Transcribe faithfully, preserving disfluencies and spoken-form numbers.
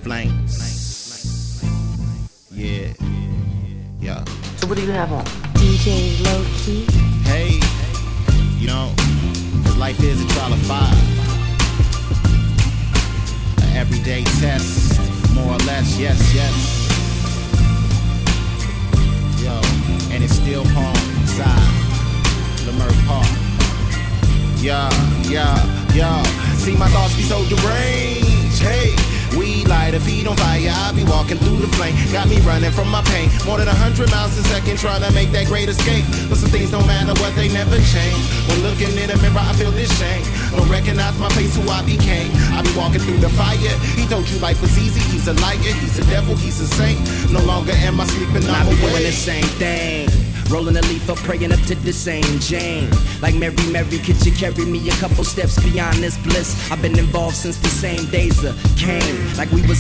flames. Yeah, yeah. So what do you have on? D J Low Key. Hey, you know, 'cause life is a trial of fire. An everyday test, more or less, yes, yes. Yo, and it's still palm side, Leimert Park. Yeah, yeah, yeah. See my thoughts be so deranged. Hey, we light a feet on fire. I be walking through the flame. Got me running from my pain. More than a hundred miles a second, trying to make that great escape. But some things don't matter what, they never change. When looking in the mirror, I feel this shame. Don't recognize my face, who I became. I be walking through the fire. He told you life was easy. He's a liar, he's a devil, he's a saint. No longer am I sleeping, I'm I be awake. doing the same thing. Rolling a leaf up, praying up to the same Jane. Like Mary, Mary, could you carry me a couple steps beyond this bliss? I've been involved since the same days of Cain. Like we was